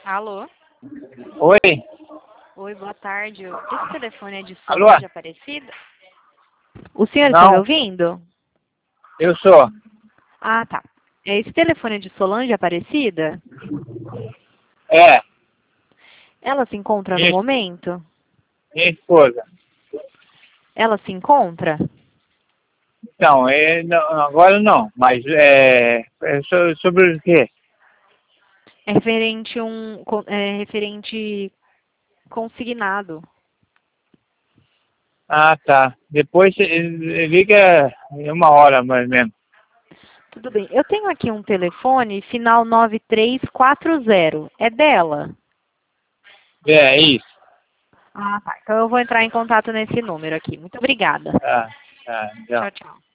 Alô? Oi? Oi, boa tarde. Esse telefone é de Alô? Solange Aparecida? O senhor está me Não, ouvindo? eu sou. Ah, tá. Esse telefone é de Solange Aparecida? É, Ela se encontra no minha, momento? minha esposa. Ela se encontra? Então, agora não, mas sobre o quê? É referente referente consignado. Ah, tá. Depois liga em 1 hora, mais ou menos. Tudo bem. Eu tenho aqui um telefone, final 9340. É dela? É isso. Ah, tá. Então eu vou entrar em contato nesse número aqui. Muito obrigada. Tá, tá, então. Tchau, tchau.